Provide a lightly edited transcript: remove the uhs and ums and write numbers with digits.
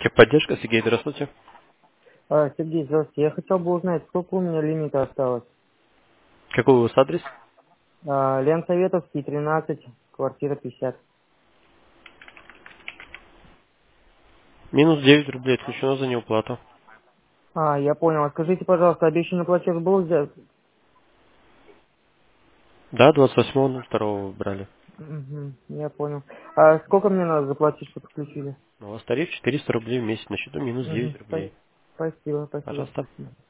Техподдержка, Сергей, здравствуйте. Сергей, здравствуйте. Я хотел бы узнать, сколько у меня лимита осталось. Какой у вас адрес? Лен Советовский, 13, квартира 50. Минус 9 рублей отключено за неуплату. Я понял. А скажите, пожалуйста, обещанный платеж был взят? Да, 28.02 вы брали. Угу, я понял. А сколько мне надо заплатить, чтобы включили? У вас тариф 400 рублей в месяц, на счету минус Угу, 9 рублей. спасибо, спасибо, Пожалуйста. спасибо.